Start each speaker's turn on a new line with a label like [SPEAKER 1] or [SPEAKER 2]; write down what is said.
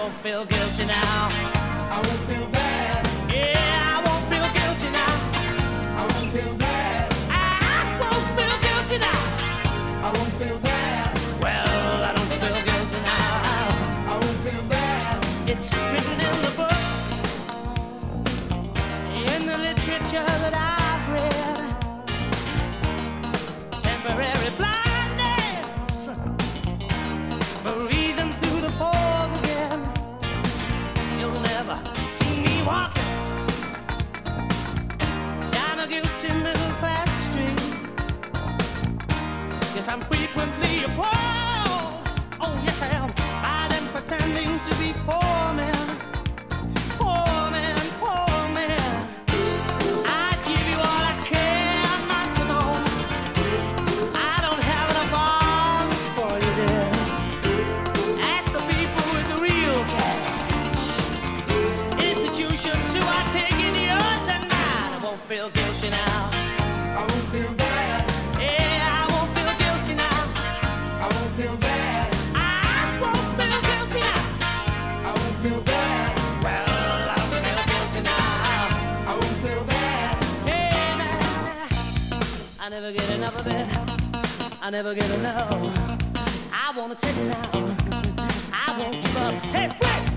[SPEAKER 1] won't feel guilty now.
[SPEAKER 2] I won't feel bad.
[SPEAKER 1] Yeah, I won't feel guilty now.
[SPEAKER 2] I won't feel bad.
[SPEAKER 1] I won't feel guilty now.
[SPEAKER 2] I won't feel bad.
[SPEAKER 1] Well, I don't feel guilty now.
[SPEAKER 2] I won't feel bad.
[SPEAKER 1] It's written in the books, in the literature that I've read. Temporary blindness, a reason through the fog again. You'll never see me walking down a guilty middle class street. Yes, I'm frequently appalled. Oh, yes, I am. By them pretending to be poor men. Poor men, poor men. I'd give you all I can not to know. I don't have enough arms for you, dear. Ask the people with the real cash. Institutions who are taking yours and mine. I won't feel guilty now.
[SPEAKER 2] I won't feel bad.
[SPEAKER 1] Yeah, I won't feel guilty now.
[SPEAKER 2] I won't feel bad.
[SPEAKER 1] I won't feel guilty now.
[SPEAKER 2] I won't feel bad.
[SPEAKER 1] Well, I don't feel guilty now.
[SPEAKER 2] I won't feel bad.
[SPEAKER 1] Hey, man, I never get enough of it. I never get enough. I wanna take it now. I won't give up. Hey, Fred!